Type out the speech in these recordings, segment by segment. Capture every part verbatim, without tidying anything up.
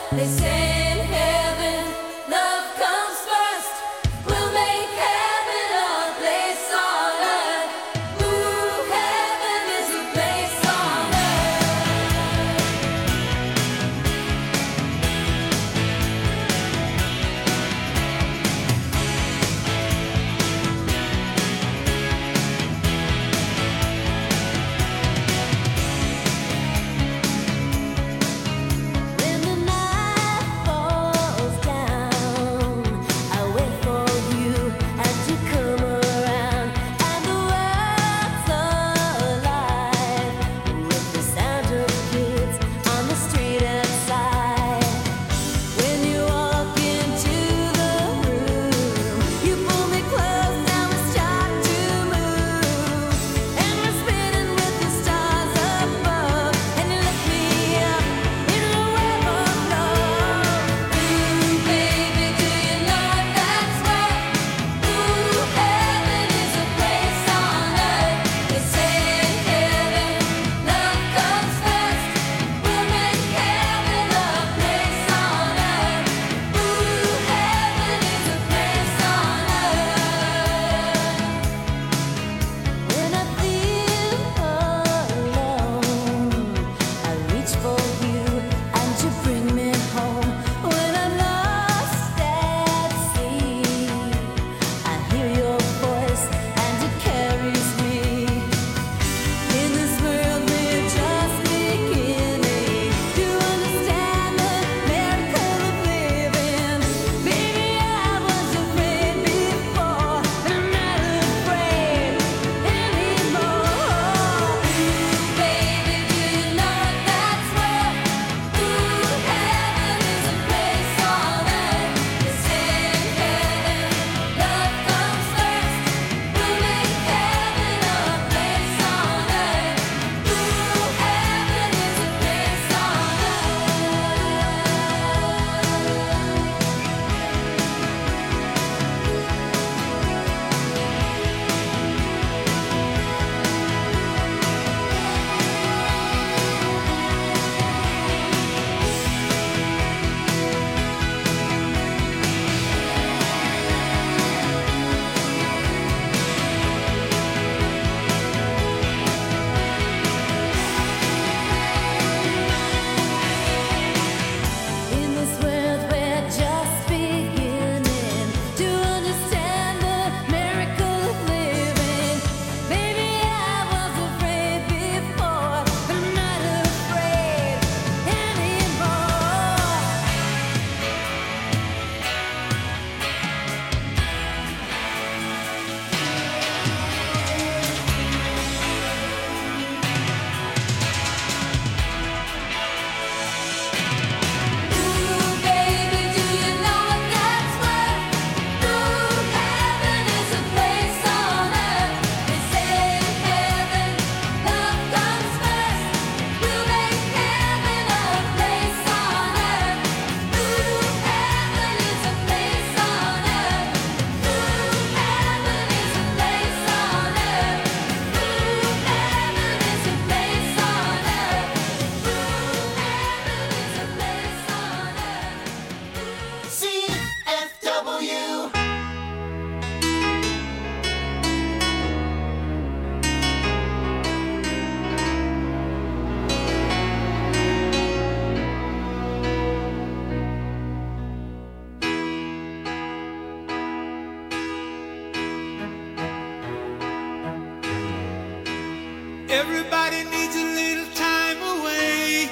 Everybody needs a little time away,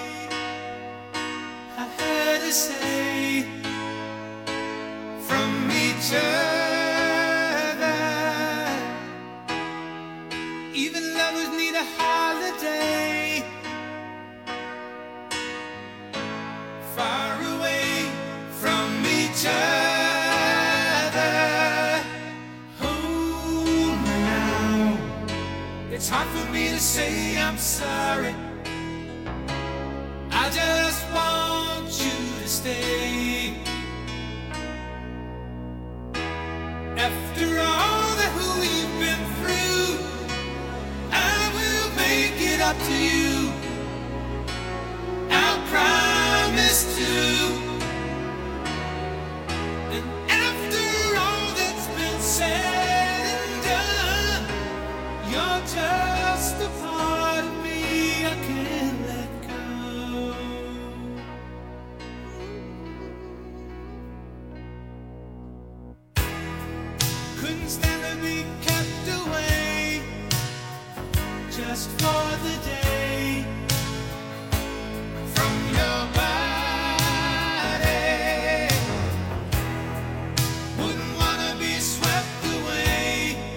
I heard her say, from each other. Even lovers need a holiday, far away from each other. Hold me now, it's hard for me to say I'm sorry. I just want you to stay. After all that we've been through, I will make it up to you. I'll promise to. just for the day from your body. Wouldn't wanna be swept away,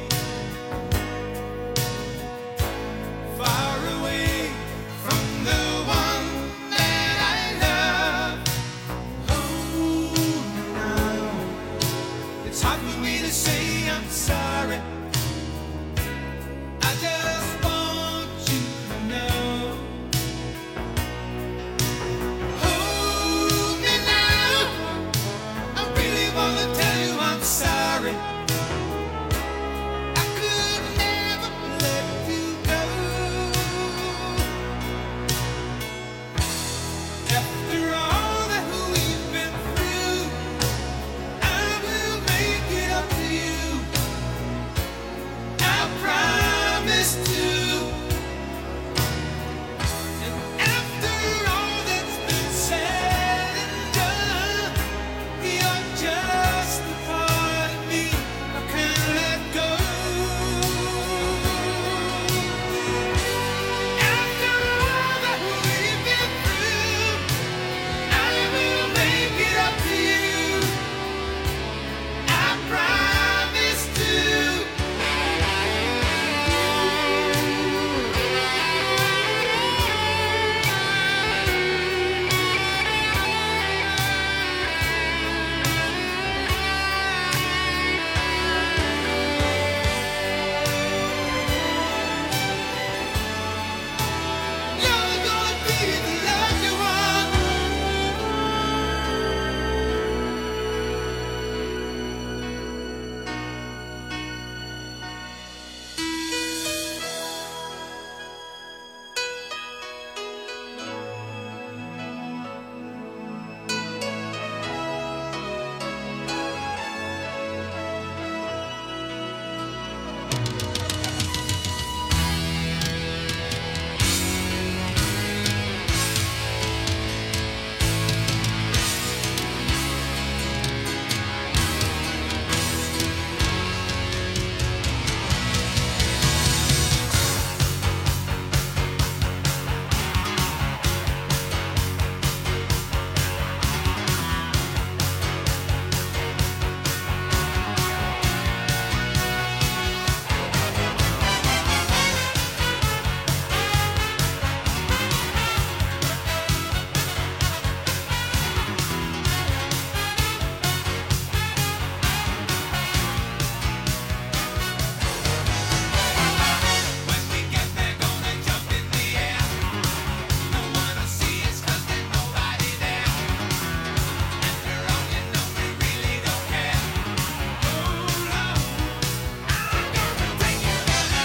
far away from the one that I love. Oh, now it's hard for me to say I'm sorry. I just want you to know. Hold me now. I really wanna tell you I'm sorry. I could never let you go. After all that we've been through, I will make it up to you. I promise to. And after all that's been said and done, you're just a part of me I can't let go. After all that we've been through, I will make it up to you. I promise to. You're gonna be the lucky one. When we get there, gonna jump in the air. No one will see us 'cause there's nobody there. After all, you know we really don't care. Oh Lord, I'm gonna take you there.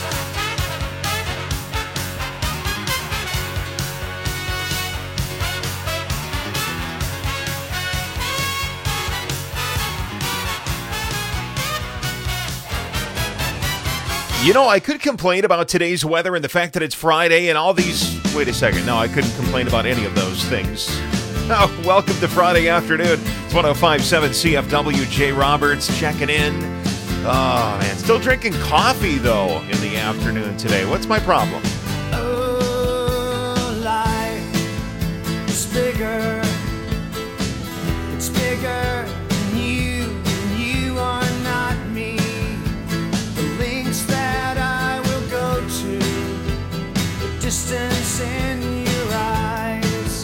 You know, I could complain about today's weather and the fact that it's Friday and all these... Wait a second. No, I couldn't complain about any of those things. Oh, welcome to Friday afternoon. It's one oh five point seven C F W. Jay Roberts checking in. Oh, man. Still drinking coffee, though, in the afternoon today. What's my problem? Oh, life is bigger. It's bigger than you, and you are not me. The links that I will go to, the distance in your eyes.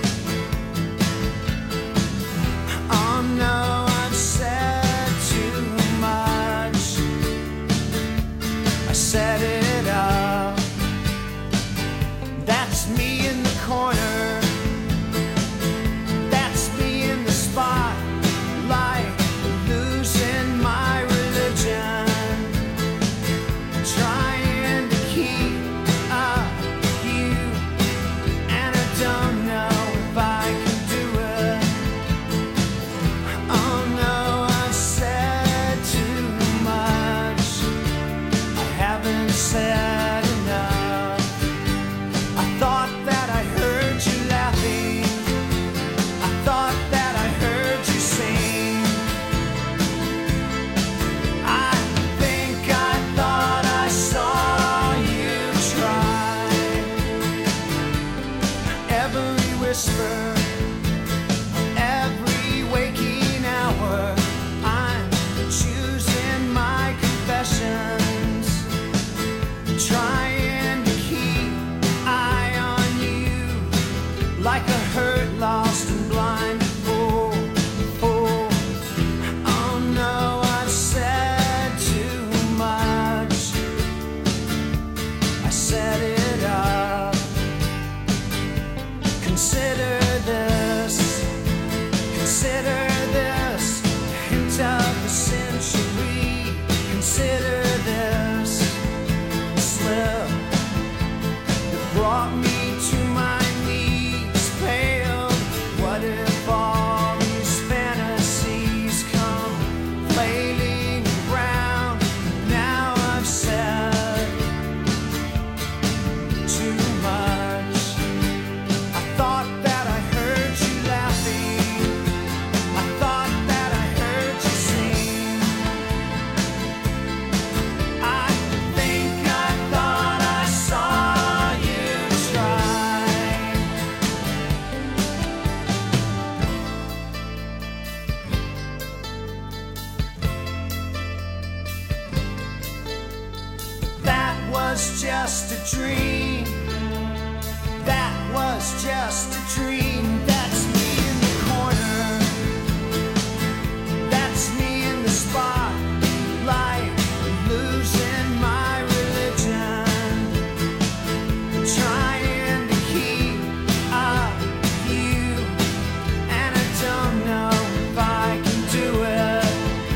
Oh no, I've said too much. I set it up. That's me in the corner, What if all these fantasies come flailing around? Now I've said too much. I thought that I heard you laughing. I thought that I heard you sing. I think I thought I saw you try. That was just a dream. That was just a dream. That's me in the corner. That's me in the spotlight, losing my religion, trying to keep up with you, and I don't know if I can do it.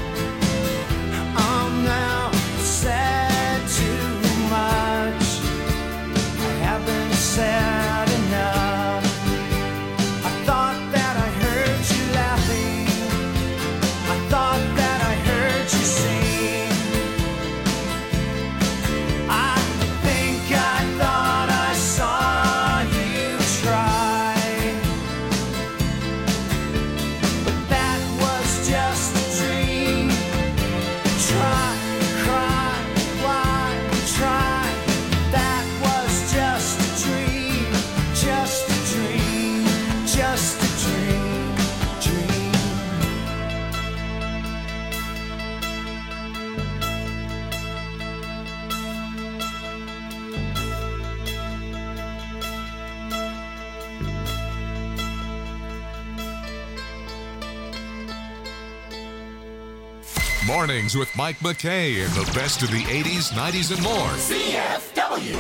Oh no, I said too much. I haven't said enough. I thought that I heard you laughing. I thought that I heard you sing. I think I thought I saw you try. But that was just a dream. Try, cry, lie, try. That was just a dream. Just a dream. Just a dream. Dream. Mornings with Mike McKay and the best of the eighties, nineties, and more. C F W.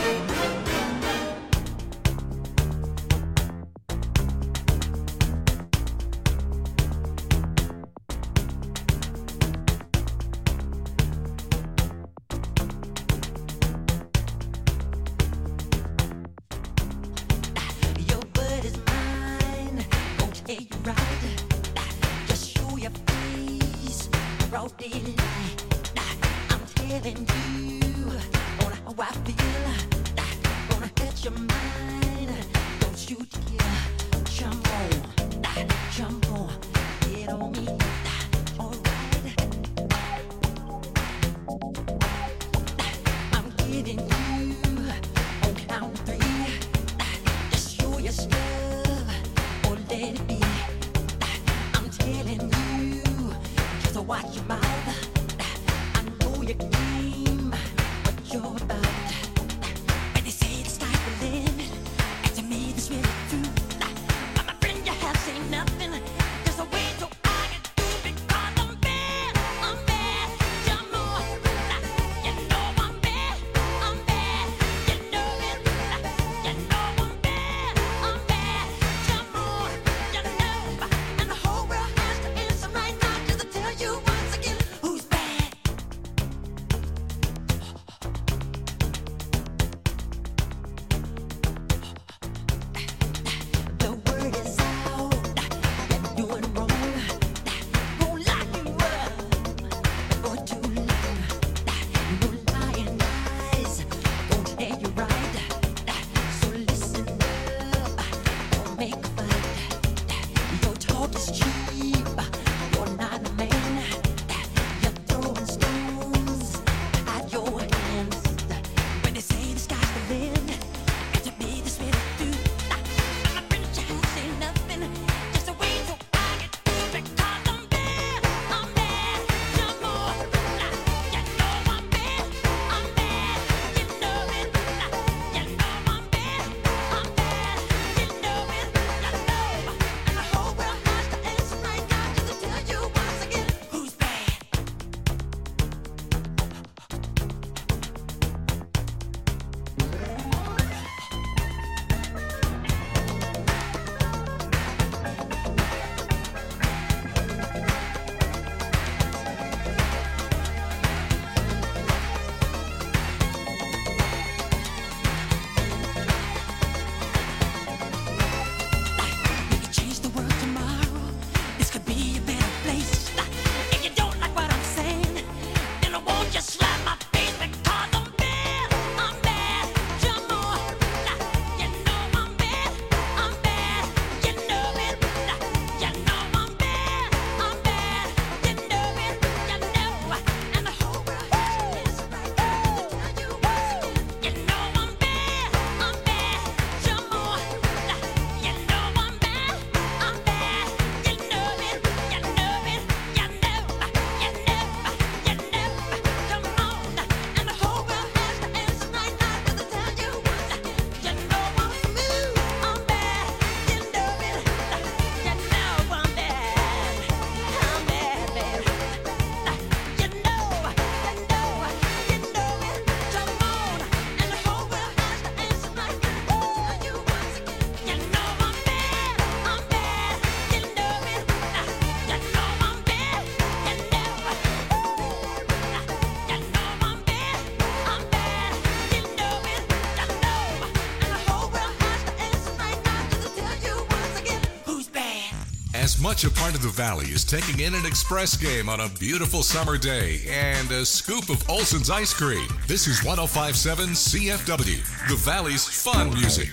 Your word is mine, won't tell you right. Just show your face, broad daylight. I'm telling you on how I feel. Gonna hurt your mind, don't you dare jump on, jump on, get on me. Alright, I'm getting you on count three. Just show your stuff or let it be. I'm telling you, just watch your mouth. I know your game, what you're about. When they say it's like a limit, and to me this really true. But my friend, you have seen nothing. There's a way to argue through because I'm bad, I'm bad. Jump on, you know I'm bad, I'm bad. You know it, you know I'm bad, I'm bad. Jump on, you know, and the whole world has to answer right now. Just to tell you once again, As much a part of the Valley as taking in an express game on a beautiful summer day and a scoop of Olson's ice cream. This is one oh five point seven C F W, the Valley's fun music.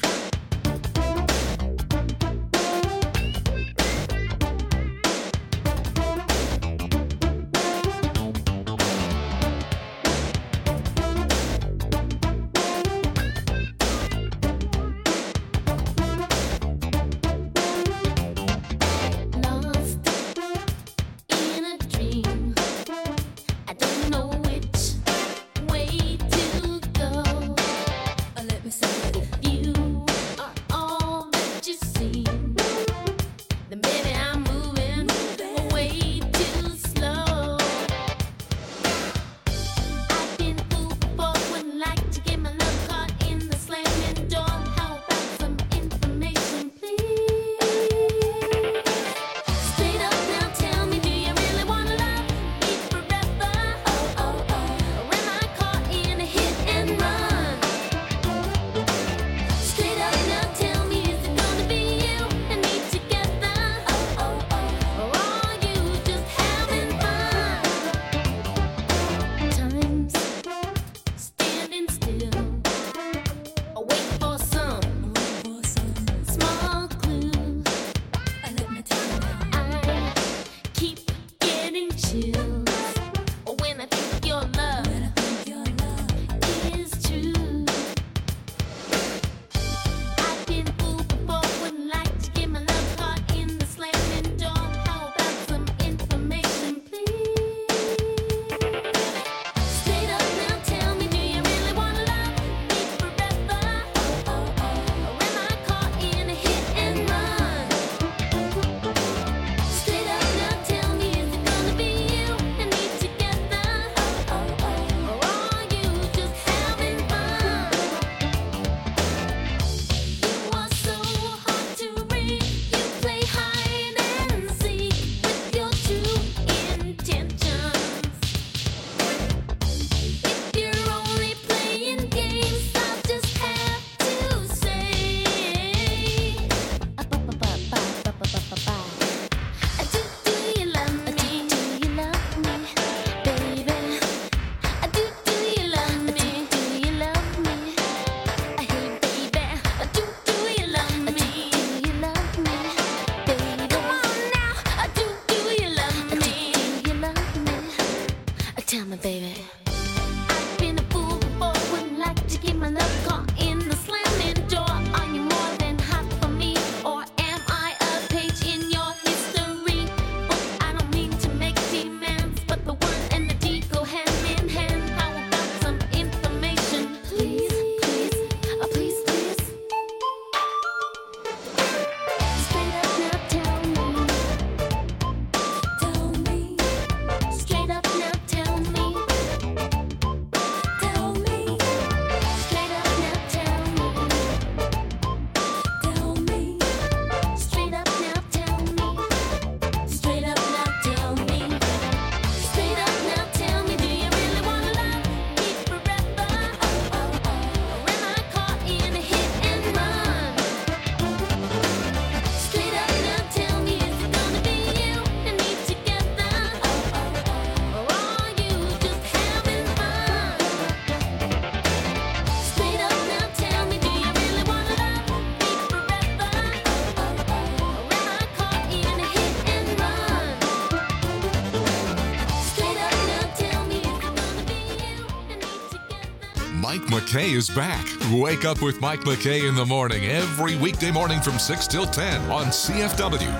Mike McKay is back. Wake up with Mike McKay in the morning every weekday morning from six till ten on C F W.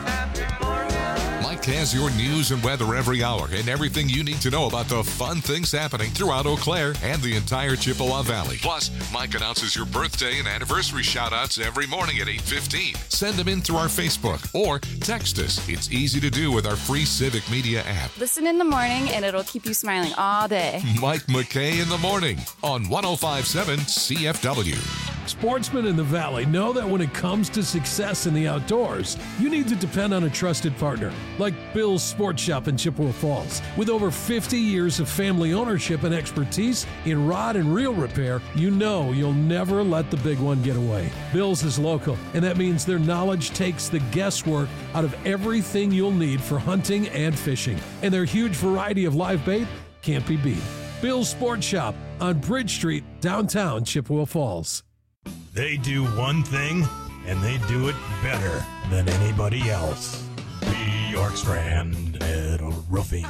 Mike has your news and weather every hour and everything you need to know about the fun things happening throughout Eau Claire and the entire Chippewa Valley. Plus, Mike announces your birthday and anniversary shout-outs every morning at eight fifteen. Send them in through our Facebook or text us. It's easy to do with our free Civic Media app. Listen in the morning and it'll keep you smiling all day. Mike McKay in the morning on one oh five point seven C F W. Sportsmen in the Valley know that when it comes to success in the outdoors, you need to depend on a trusted partner like Bill's Sports Shop in Chippewa Falls. With over fifty years of family ownership and expertise in rod and reel repair, you know you'll never let the big one get away. Bill's is local, and that means their knowledge takes the guesswork out of everything you'll need for hunting and fishing. And their huge variety of live bait can't be beat. Bill's Sports Shop on Bridge Street, downtown Chippewa Falls. They do one thing, and they do it better than anybody else. B. York Strand Metal Roofing.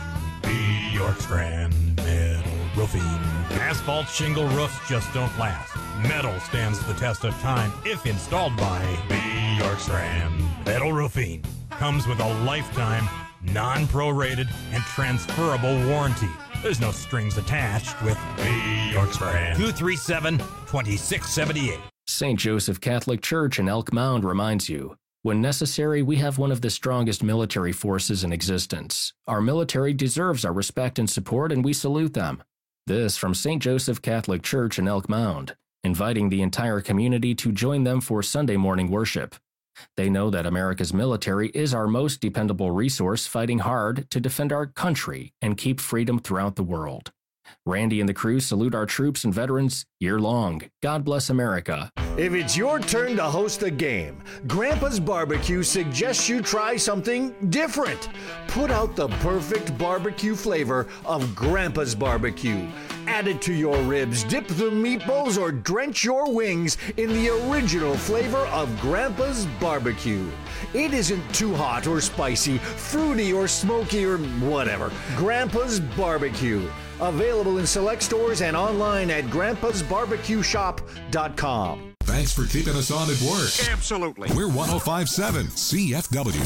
B. York Strand Metal Roofing. Asphalt shingle roofs just don't last. Metal stands the test of time if installed by B. York Strand Metal Roofing. Comes with a lifetime, non-prorated, and transferable warranty. There's no strings attached with B. York Strand. two three seven, two six seven eight. Saint Joseph Catholic Church in Elk Mound reminds you, when necessary, we have one of the strongest military forces in existence. Our military deserves our respect and support, and we salute them. This from Saint Joseph Catholic Church in Elk Mound, inviting the entire community to join them for Sunday morning worship. They know that America's military is our most dependable resource, fighting hard to defend our country and keep freedom throughout the world. Randy and the crew salute our troops and veterans year long. God bless America. If it's your turn to host a game, Grandpa's Barbecue suggests you try something different. Put out the perfect barbecue flavor of Grandpa's Barbecue. Add it to your ribs, dip the meatballs, or drench your wings in the original flavor of Grandpa's Barbecue. It isn't too hot or spicy, fruity or smoky or whatever. Grandpa's Barbecue. Available in select stores and online at grandpas barbecue shop dot com. Thanks for keeping us on at work. Absolutely. We're one oh five point seven C F W.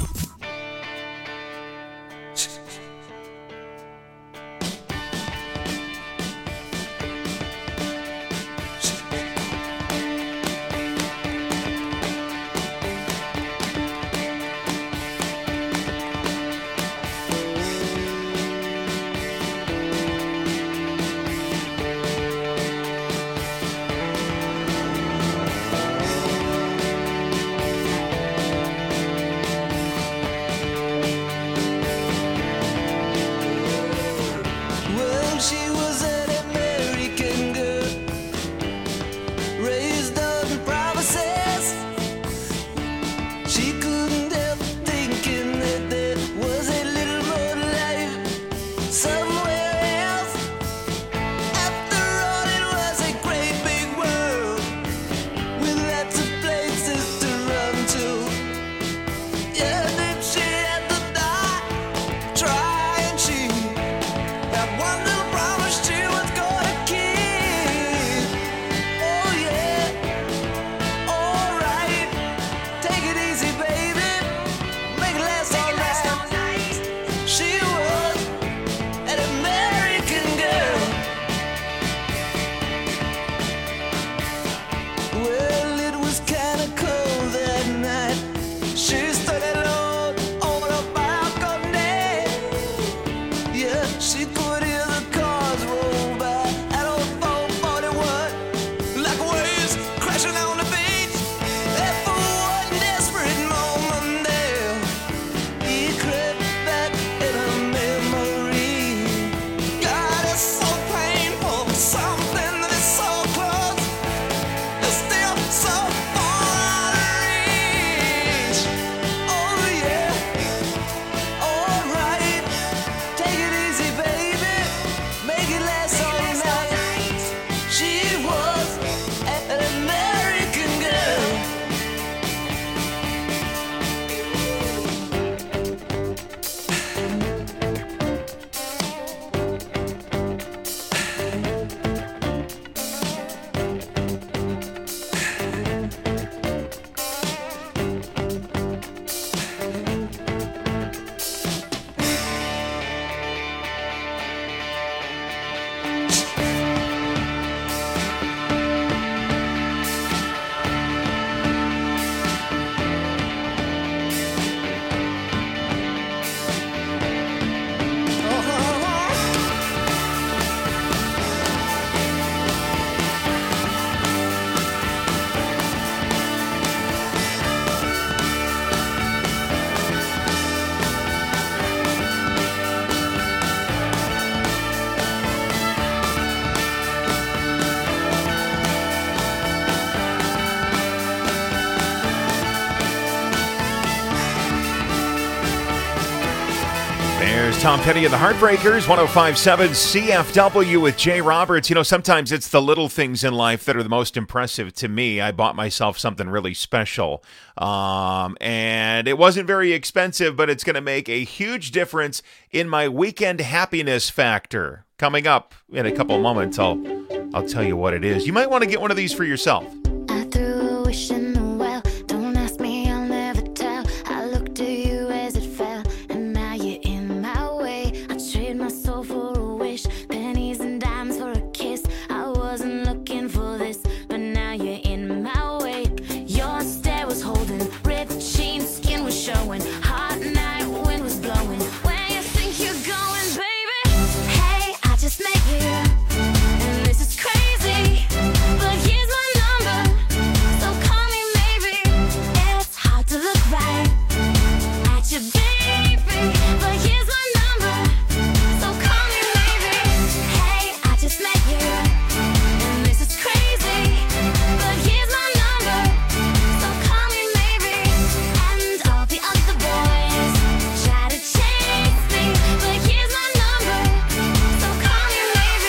There's Tom Petty and the Heartbreakers, one oh five point seven C F W with Jay Roberts. You know, sometimes it's the little things in life that are the most impressive to me. I bought myself something really special, um, and it wasn't very expensive, but it's going to make a huge difference in my weekend happiness factor. Coming up in a couple of moments, I'll, I'll tell you what it is. You might want to get one of these for yourself. I threw a wish in the well. Don't ask me, I'll never tell. I looked to you as it fell, and now you're in my way. I trade my soul for a wish, pennies and dimes for a kiss. I wasn't looking for this, but now you're in my way. Your stare was holding, ripped jeans, skin was showing. Hot night, wind was blowing. Where you think you're going, baby? Hey, I just met you, and this is crazy, but here's my number, so call me maybe. It's hard to look right at you, baby, but here's my number, so call me maybe. Hey, I just met you, and this is crazy, but here's my number, so call me maybe. And all the other boys try to chase me, but here's my number, so call me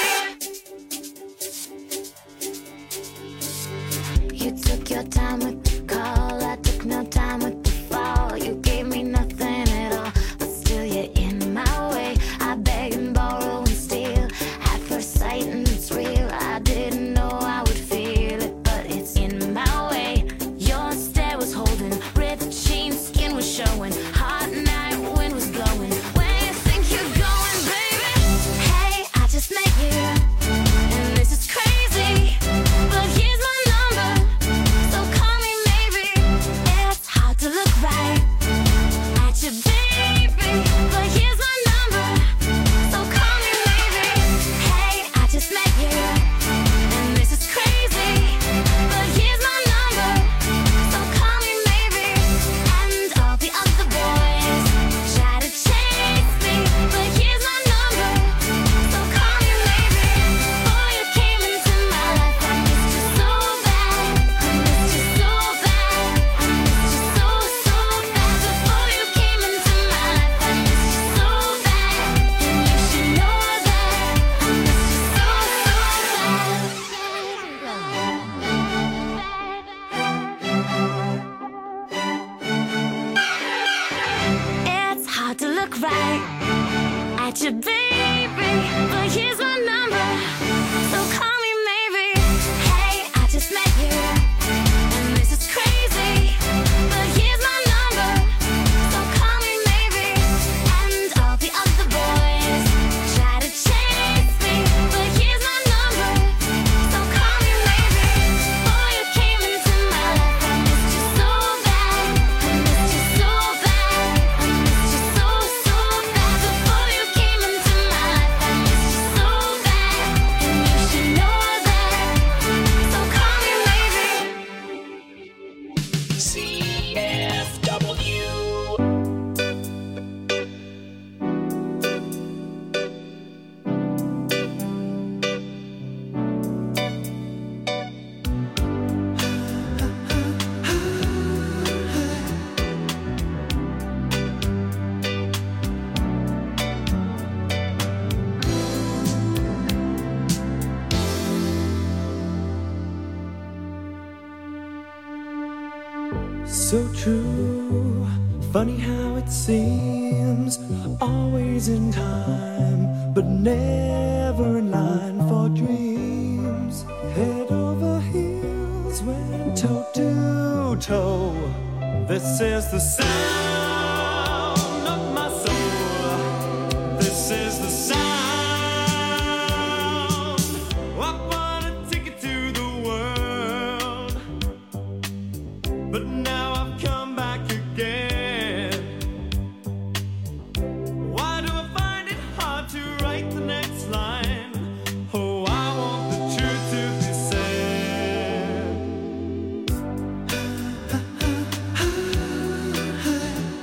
maybe. You took your time with the call, I took no time with the fall. You gave me nothing at all, but still you're in my way. I beg and borrow and steal at first sight, and it's real. I didn't know I would feel it, but it's in my way. Your stare was holding, ripped jeans, skin was showing. Hot night, wind was blowing. Where you think you're going, baby? Hey, I just met you, and this is crazy, but here's my number, so call me maybe. It's hard to look right at you, baby, but here's my number, so call me maybe. Hey, I just met you, and this is crazy, but here's my number, so call me maybe. And all the other boys try to chase me, but here's my number, so call me maybe. Before you came into my life, I missed you so bad, I missed you so bad, I missed you so, so bad. Before you came into my life, I missed you so bad, and you should know that I missed you so, so bad. It's hard to look right at you, baby, but here's my number, so call me maybe. Hey, I just met you, and this is crazy, but here's my number, so call me maybe. And all the other boys try to chase me, but here's my number, so call me maybe. Before you came into my life, I missed you so bad, I missed you so bad, I missed you so, so bad. Before you came into my life, I missed you so bad, and you should know that, so call me maybe. C F W. So true, funny how it seems, always in time, but never in line for dreams. Head over heels, went toe to toe. This is the sound of my soul. This is the sound. I wanna take it to the world, but now I've come back again. Why do I find it hard to write the next line? Oh, I want the truth to be said.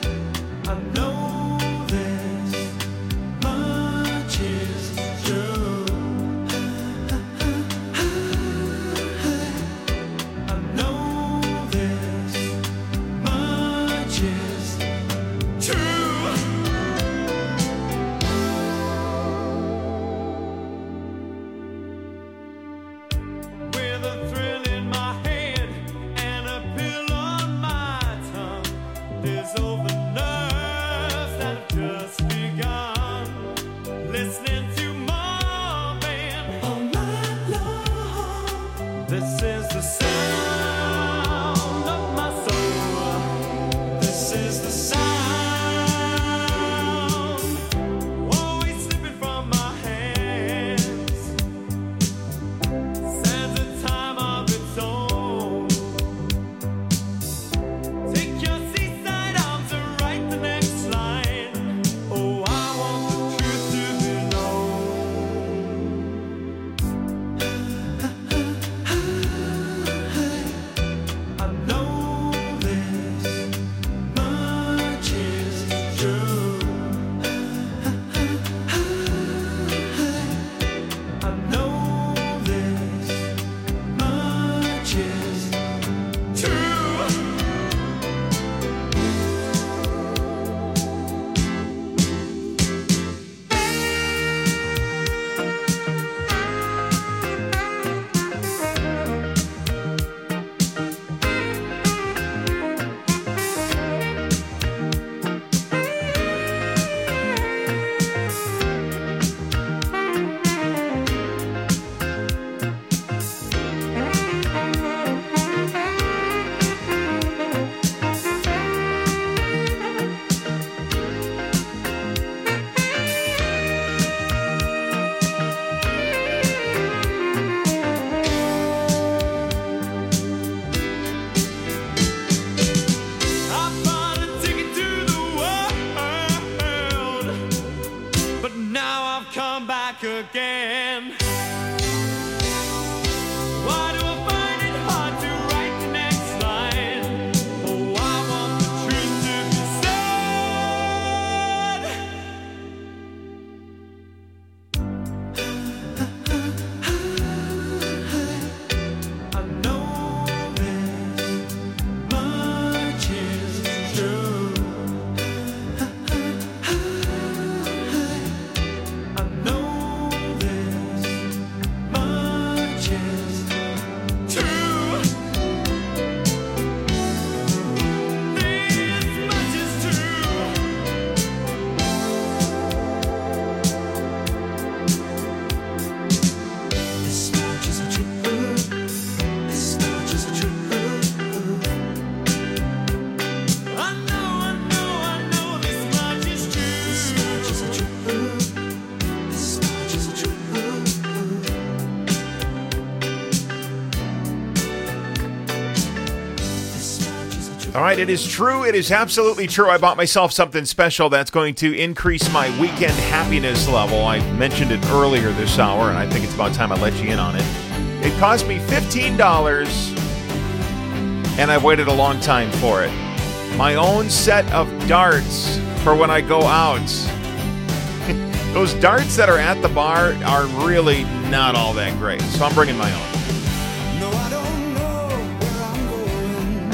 All right, it is true. It is absolutely true. I bought myself something special that's going to increase my weekend happiness level. I mentioned it earlier this hour, and I think it's about time I let you in on it. It cost me fifteen dollars, and I've waited a long time for it. My own set of darts for when I go out. Those darts that are at the bar are really not all that great, so I'm bringing my own. No, I don't know where I'm going,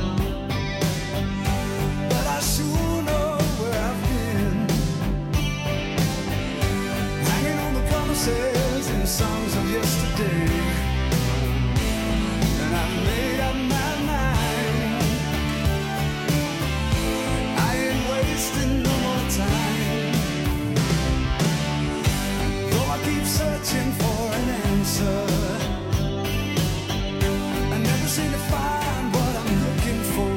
but I sure know where I've been. Hanging on the promises and songs of yesterday, and I made up my mind. I ain't wasting no more time. Though I keep searching for an answer, I never seem to find what I'm looking for.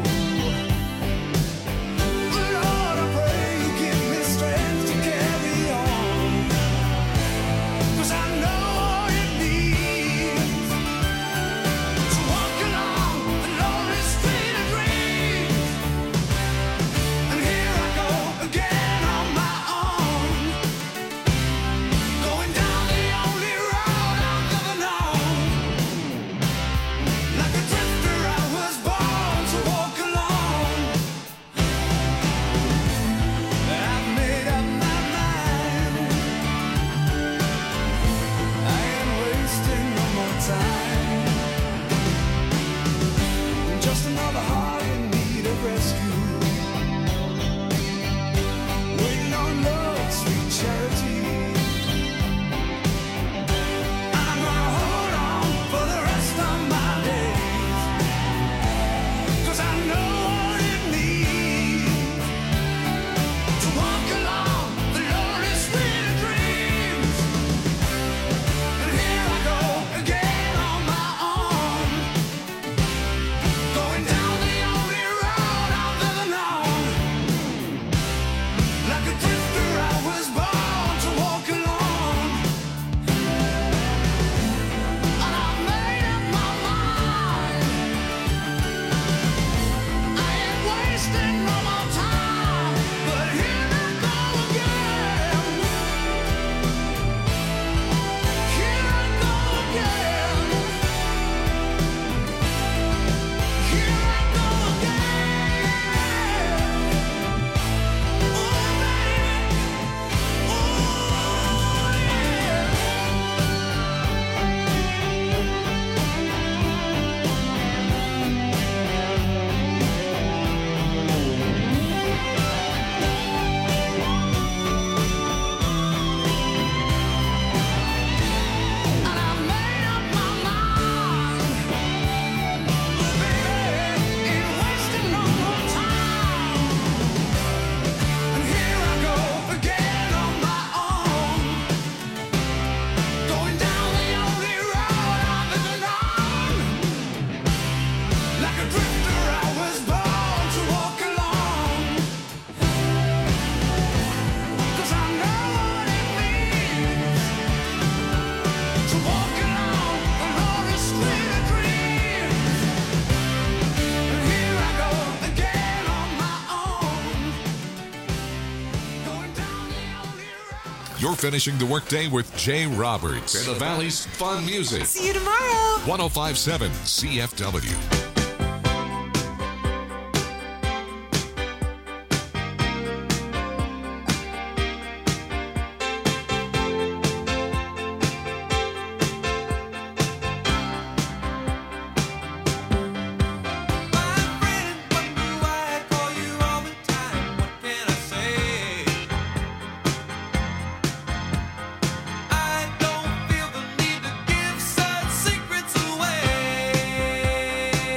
Lord, I pray you give me strength to carry on, 'cause I know all it needs to walk along the lonely street of dreams. And here I go again on my own, going down the only road I've ever known. Like a drifter, I was born to walk alone. I've made up my mind. I ain't wasting no more time. Just another heart in need of rescue, waiting on love's sweet charity. I'm gonna hold on for the rest of my days, 'cause I know what it means to walk along the lonely street of dreams. And here I go again on my own, going down the only road I've ever known. Like a drifter, I was born to walk alone. And I made up my mind. I ain't wasting no more time. But here I go again. Here I go again. Here I go again. Oh, baby. Oh, yeah. And I made up my mind. Baby, ain't wasting no more time. And here I go again on my own, going down the only road I've ever known. Like a drifter, I was born to walk alone. 'Cause I know what it means to walk along the lonely street of dreams. And here I go again on my own, going down the only road. You're finishing the workday with Jay Roberts and the Valley's fun music. See you tomorrow. one oh five point seven C F W. I don't feel the need to give such secrets away.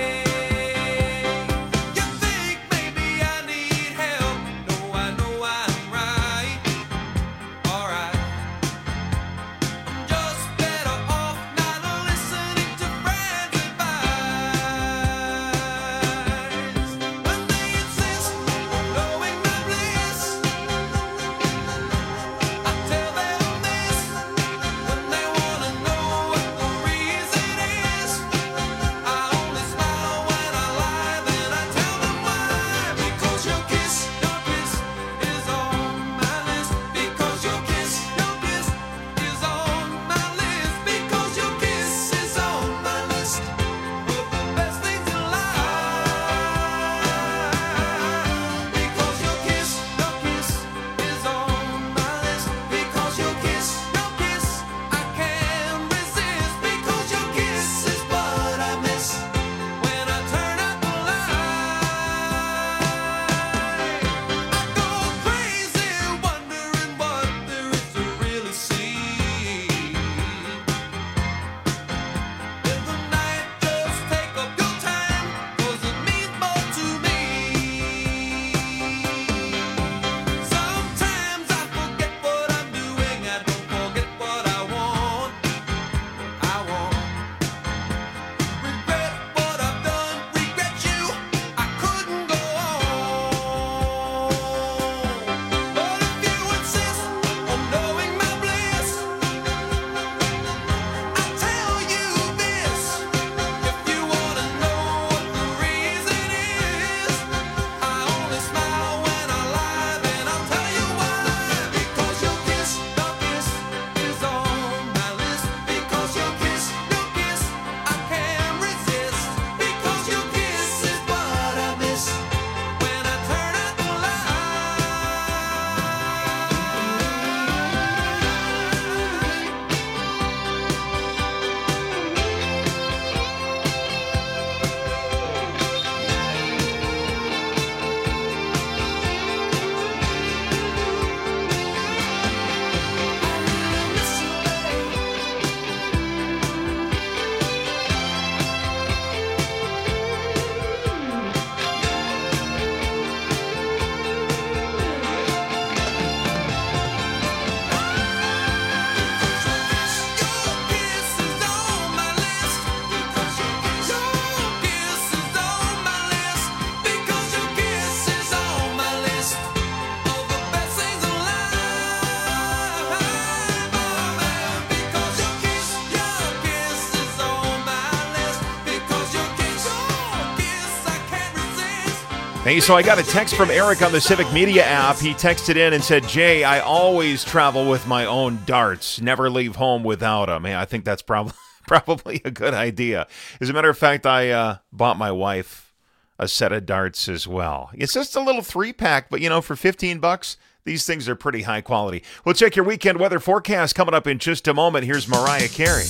Hey, so I got a text from Eric on the Civic Media app. He texted in and said, Jay, I always travel with my own darts. Never leave home without them. Hey, I think that's probably probably a good idea. As a matter of fact, I uh, bought my wife a set of darts as well. It's just a little three-pack, but, you know, for fifteen bucks, these things are pretty high quality. We'll check your weekend weather forecast coming up in just a moment. Here's Mariah Carey.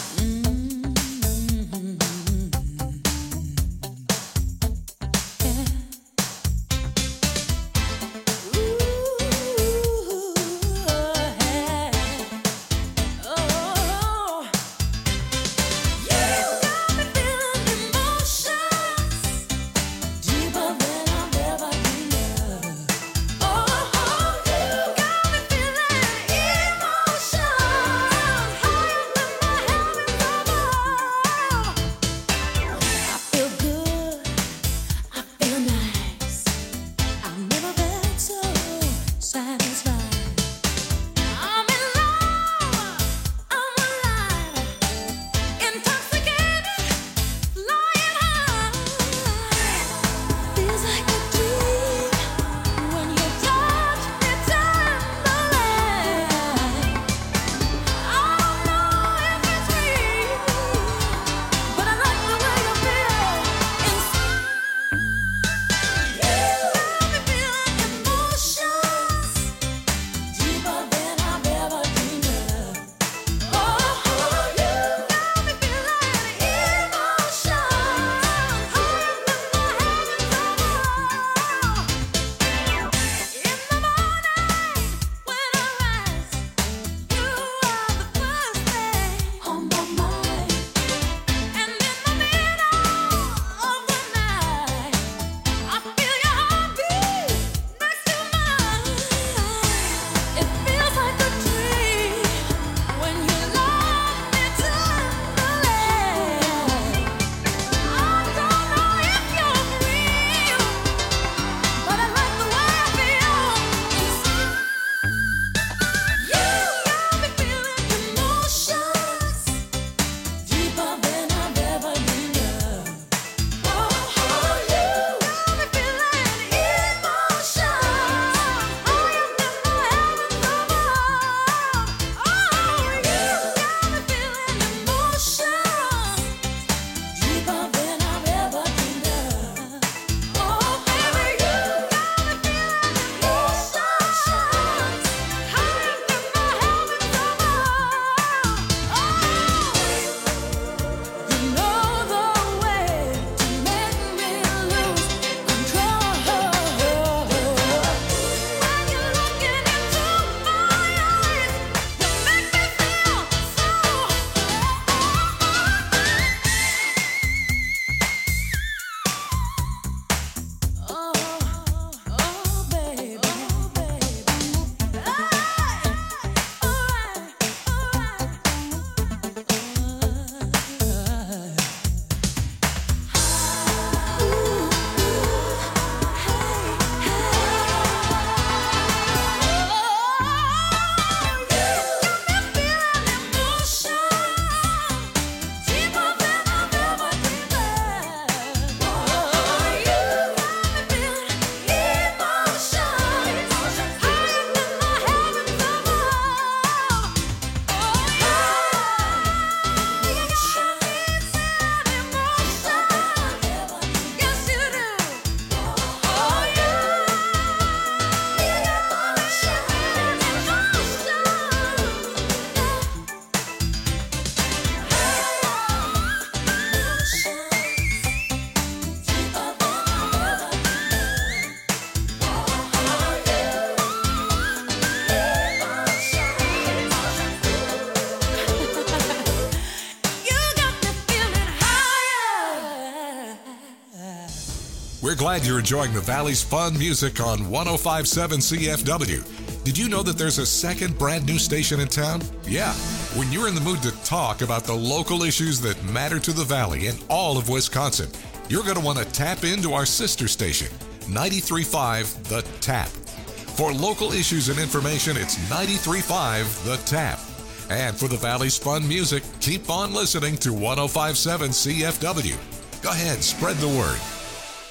We're glad you're enjoying the Valley's fun music on one oh five point seven C F W. Did you know that there's a second brand new station in town? Yeah. When you're in the mood to talk about the local issues that matter to the Valley and all of Wisconsin, you're going to want to tap into our sister station, ninety-three point five The Tap. For local issues and information, it's ninety-three point five The Tap. And for the Valley's fun music, keep on listening to one oh five point seven C F W. Go ahead, spread the word.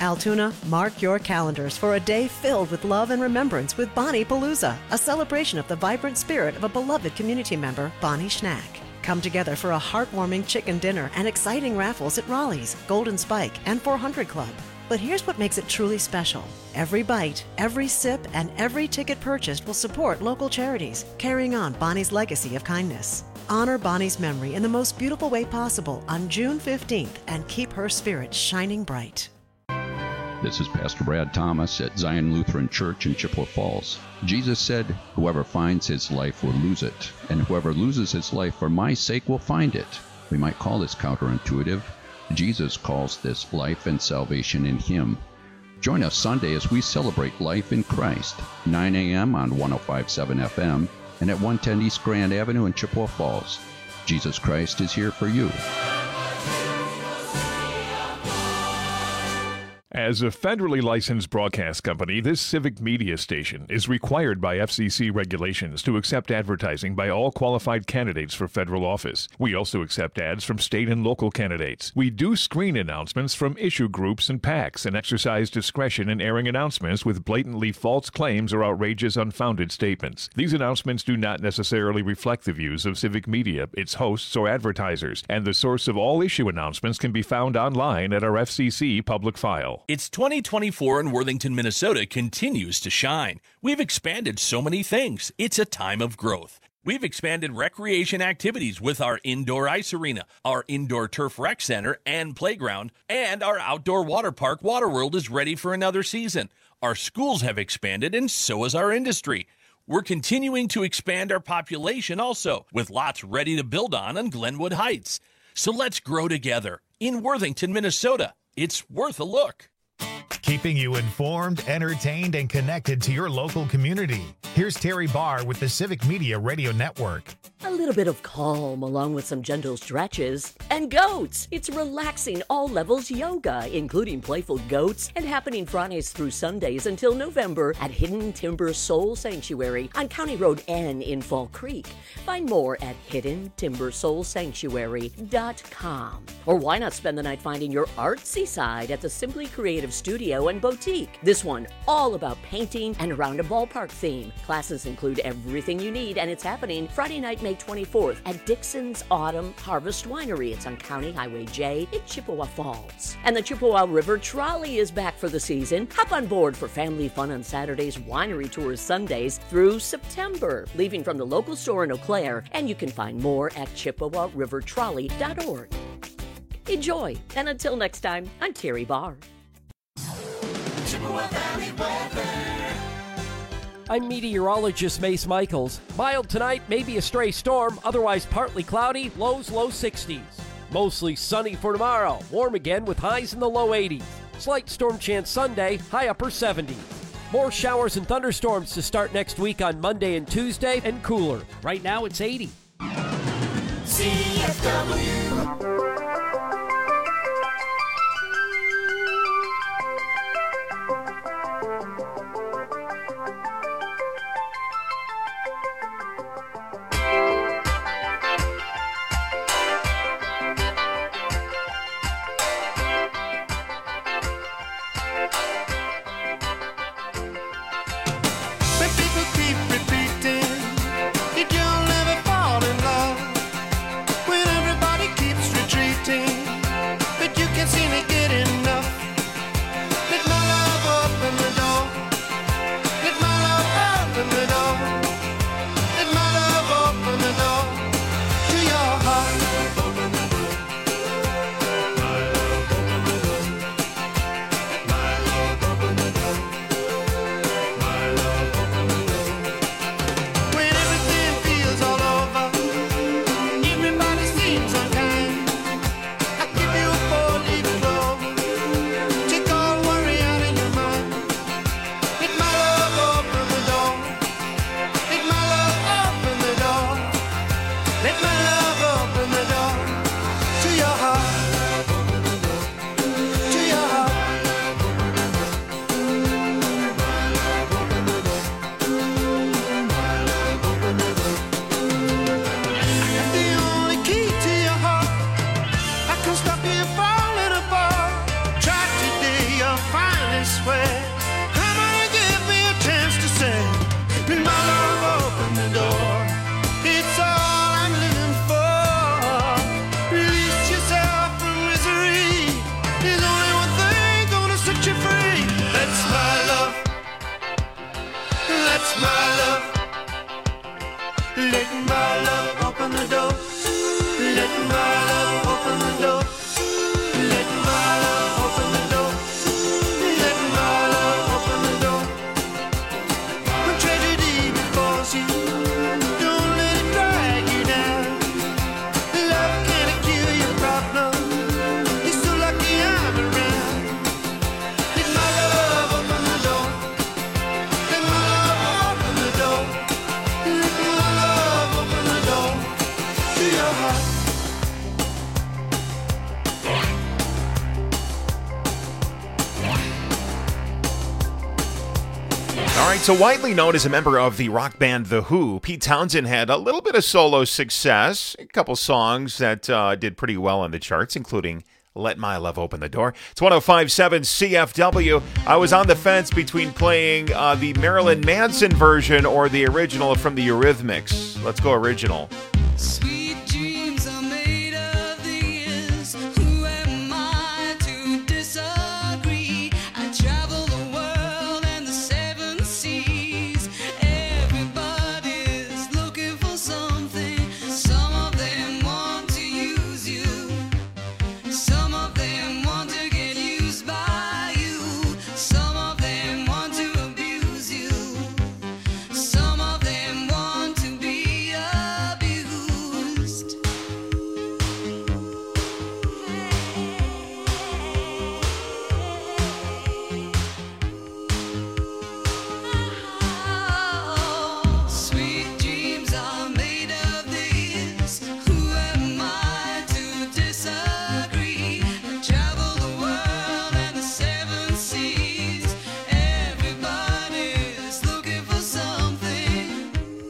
Altoona, mark your calendars for a day filled with love and remembrance with Bonnie Palooza, a celebration of the vibrant spirit of a beloved community member, Bonnie Schnack. Come together for a heartwarming chicken dinner and exciting raffles at Raleigh's, Golden Spike, and four hundred Club. But here's what makes it truly special. Every bite, every sip, and every ticket purchased will support local charities, carrying on Bonnie's legacy of kindness. Honor Bonnie's memory in the most beautiful way possible on June fifteenth and keep her spirit shining bright. This is Pastor Brad Thomas at Zion Lutheran Church in Chippewa Falls. Jesus said, "Whoever finds his life will lose it, and whoever loses his life for my sake will find it." We might call this counterintuitive. Jesus calls this life and salvation in him. Join us Sunday as we celebrate life in Christ, nine a.m. on one oh five point seven F M and at one ten East Grand Avenue in Chippewa Falls. Jesus Christ is here for you. As a federally licensed broadcast company, this civic media station is required by F C C regulations to accept advertising by all qualified candidates for federal office. We also accept ads from state and local candidates. We do screen announcements from issue groups and PACs and exercise discretion in airing announcements with blatantly false claims or outrageous unfounded statements. These announcements do not necessarily reflect the views of civic media, its hosts, or advertisers, and the source of all issue announcements can be found online at our F C C public file. It's twenty twenty-four and Worthington, Minnesota continues to shine. We've expanded so many things. It's a time of growth. We've expanded recreation activities with our indoor ice arena, our indoor turf rec center and playground, and our outdoor water park, Waterworld, is ready for another season. Our schools have expanded, and so has our industry. We're continuing to expand our population also, with lots ready to build on on Glenwood Heights. So let's grow together in Worthington, Minnesota. It's worth a look. Keeping you informed, entertained, and connected to your local community. Here's Terry Barr with the Civic Media Radio Network. A little bit of calm along with some gentle stretches. And goats! It's relaxing all levels yoga, including playful goats, and happening Fridays through Sundays until November at Hidden Timber Soul Sanctuary on County Road N in Fall Creek. Find more at hidden timber soul sanctuary dot com. Or why not spend the night finding your artsy side at the Simply Creative Studio and Boutique? This one all about painting and around a ballpark theme. Classes include everything you need, and it's happening Friday night, May twenty-fourth at Dixon's Autumn Harvest Winery. It's on County Highway J in Chippewa Falls. And the Chippewa River Trolley is back for the season. Hop on board for family fun on Saturdays, winery tours Sundays through September, leaving from the local store in Eau Claire, and you can find more at chippewa river trolley dot org. Enjoy, and until next time, I'm Terry Barr. Chippewa Valley weather. I'm meteorologist Mace Michaels. Mild tonight, maybe a stray storm, otherwise partly cloudy, lows low sixties. Mostly sunny for tomorrow, warm again with highs in the low eighties. Slight storm chance Sunday, high upper seventies. More showers and thunderstorms to start next week on Monday and Tuesday, and cooler. Right now it's eighty. C F W. When everybody keeps retreating. So widely known as a member of the rock band The Who, Pete Townsend had a little bit of solo success, a couple songs that uh, did pretty well on the charts, including Let My Love Open the Door. It's one oh five point seven C F W. I was on the fence between playing uh, the Marilyn Manson version or the original from the Eurythmics. Let's go original. Sweet dreams are made of these. Who am I to disagree? I travel the world and the seven seas. Everybody's looking for something. Some of them want to use you. Some of them want to get used by you. Some of them want to abuse you. Some of them want to be abused. Sweet dreams are made of these. Who am I to disagree? I travel the world and the seven seas. Everybody's looking for something.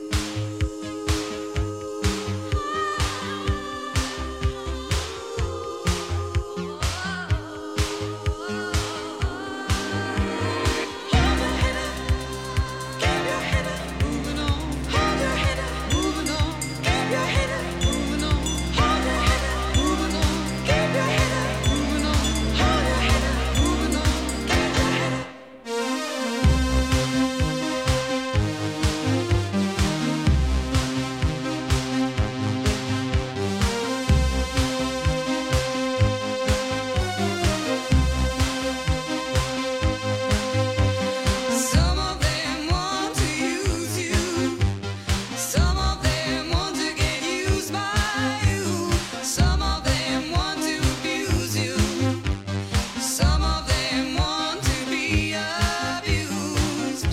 Some of them want to use you. Some of them want to get used by you. Some of them want to abuse you. Some of them want to be abused.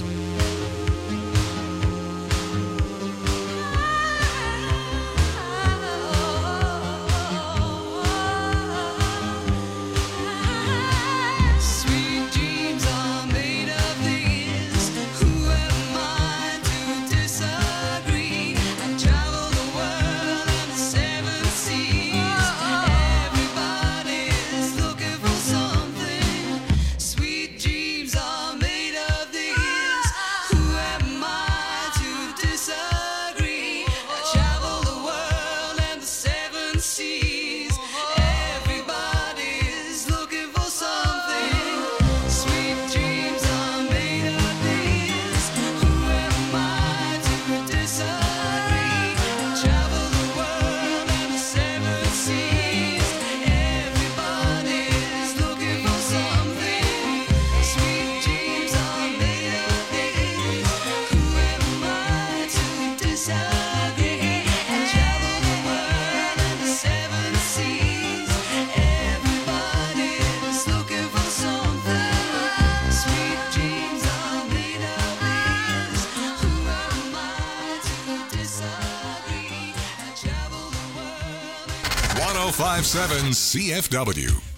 Sweet dreams are made of these. Who am I to disagree? I travel the world and the seven seas. Everybody's looking for something. Sweet dreams are made of these. Who am I to disagree? I travel the world and the seven seas. Everybody's looking for something. Sweet dreams are made of these. Who am I to disagree? I travel the world and the seven seas. Everybody's looking for something. Sweet dreams are made of these. Who am I to disagree? I travel the world and the seven seas. Everybody's looking for something. Sweet dreams are made of these. Who am I to disagree? I travel the world. one oh five point seven C F W.